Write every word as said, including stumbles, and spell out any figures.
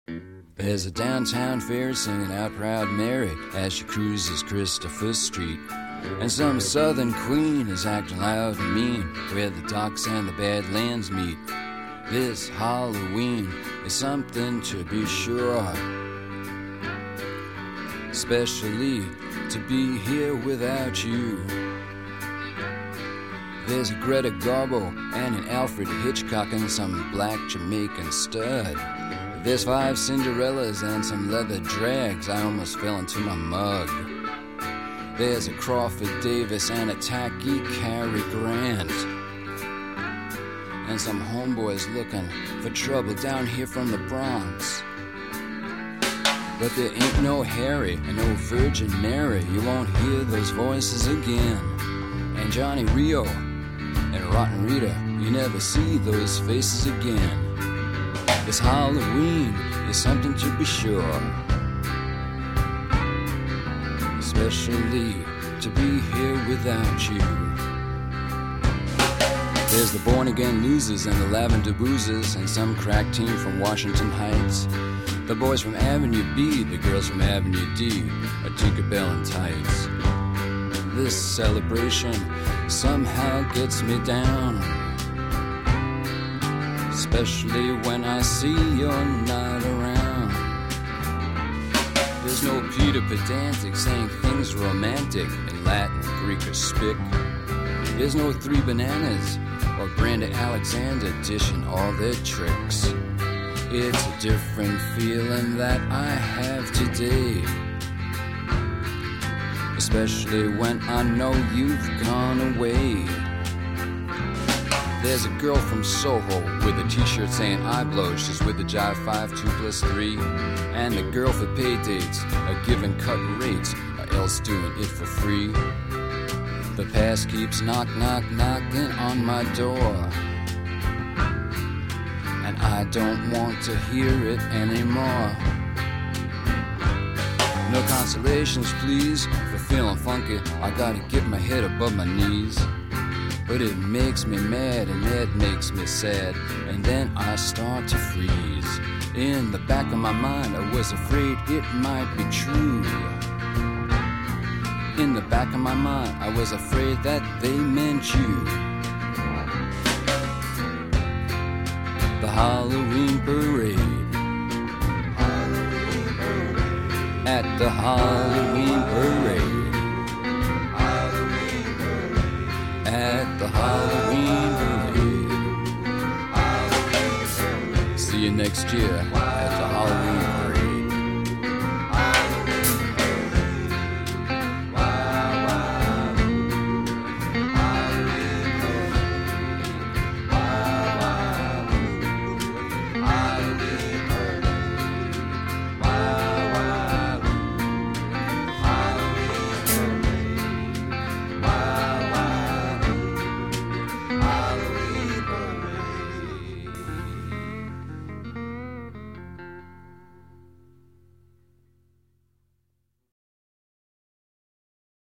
There's a downtown fair singing out Proud Mary as she cruises Christopher Street. And some southern queen is acting loud and mean where the docks and the Badlands meet. This Halloween is something to be sure, especially to be here without you. There's a Greta Garbo and an Alfred Hitchcock and some black Jamaican stud. There's five Cinderellas and some leather drags. I almost fell into my mug. There's a Crawford Davis and a tacky Cary Grant. And some homeboys looking for trouble down here from the Bronx. But there ain't no Harry and no Virgin Mary. You won't hear those voices again. And Johnny Rio and Rotten Rita, you never see those faces again. This Halloween is something to be sure, especially to be here without you. There's the Born Again Losers and the Lavender Boozers and some crack team from Washington Heights. The boys from Avenue B, the girls from Avenue D, a Tinkerbell in tights. This celebration somehow gets me down, especially when I see you're not around. There's no Peter Pedantic saying things romantic in Latin, Greek, or Spic. There's no Three Bananas or Brenda Alexander dishing all their tricks. It's a different feeling that I have today, especially when I know you've gone away. There's a girl from Soho with a t-shirt saying I blow. She's with the Jive five, two plus three. And the girl for pay dates are giving cut rates, or else doing it for free. The past keeps knock, knock, knocking on my door, and I don't want to hear it anymore. No consolations, please, for feeling funky. I gotta get my head above my knees. But it makes me mad and it makes me sad, and then I start to freeze. In the back of my mind I was afraid it might be true. In the back of my mind I was afraid that they meant you. The Halloween parade, Halloween parade. At the Halloween parade, at the Halloween parade. See you next year.